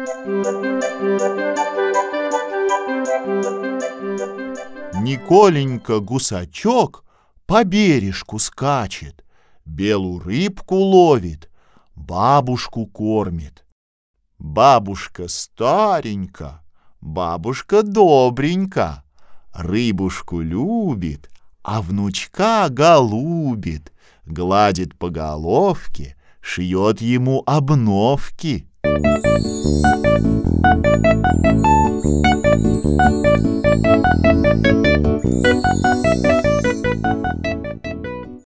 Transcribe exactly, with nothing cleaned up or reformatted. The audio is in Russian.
Николенька-гусачок по бережку скачет, белую рыбку ловит, бабушку кормит. Бабушка старенька, бабушка добренька, рыбушку любит, а внучка голубит, гладит по головке, шьет ему обновки.